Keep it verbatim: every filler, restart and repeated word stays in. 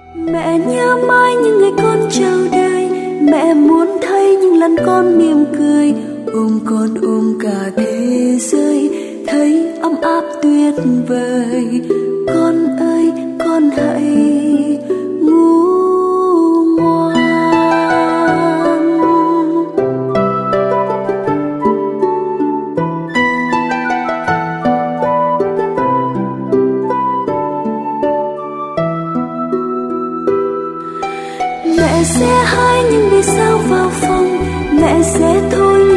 Mẹ nhớ mãi những ngày con chào đời, mẹ muốn thấy những lần con mỉm cười, ôm con ôm cả thế giới, thấy ấm áp tuyệt vời. Con ơi con hãy ngủ ngoan. Mẹ sẽ hái những vì sao vào phòng, mẹ sẽ thôi